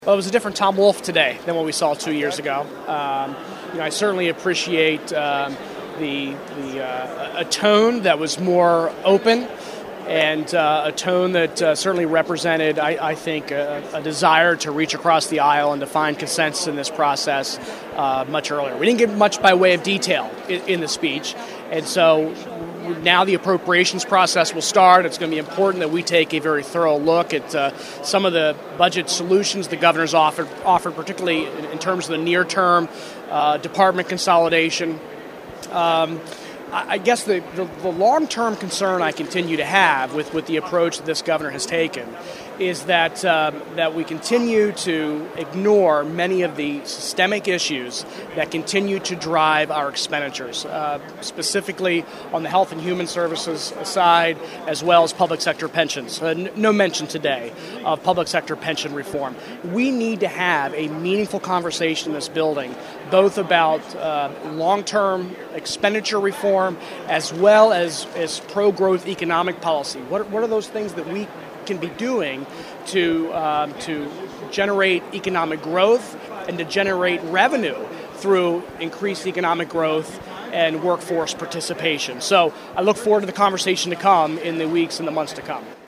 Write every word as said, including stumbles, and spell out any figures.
Well, it was a different Tom Wolf today than what we saw two years ago. Um, you know, I certainly appreciate um, the the uh, a tone that was more open, and uh, a tone that uh, certainly represented, I, I think, a, a desire to reach across the aisle and to find consensus in this process uh, much earlier. We didn't get much by way of detail in, in the speech, and so now the appropriations process will start. It's going to be important that we take a very thorough look at uh, some of the budget solutions the governor's offered, offered particularly in, in terms of the near-term uh, department consolidation. Um, I guess the, the, the long-term concern I continue to have with, with the approach that this governor has taken is that um, that we continue to ignore many of the systemic issues that continue to drive our expenditures, uh, specifically on the health and human services side, as well as public sector pensions. Uh, n- no mention today of public sector pension reform. We need to have a meaningful conversation in this building, both about uh, long-term expenditure reform as well as, as pro-growth economic policy. What, what are those things that we can be doing to um, to generate economic growth and to generate revenue through increased economic growth and workforce participation? So I look forward to the conversation to come in the weeks and the months to come.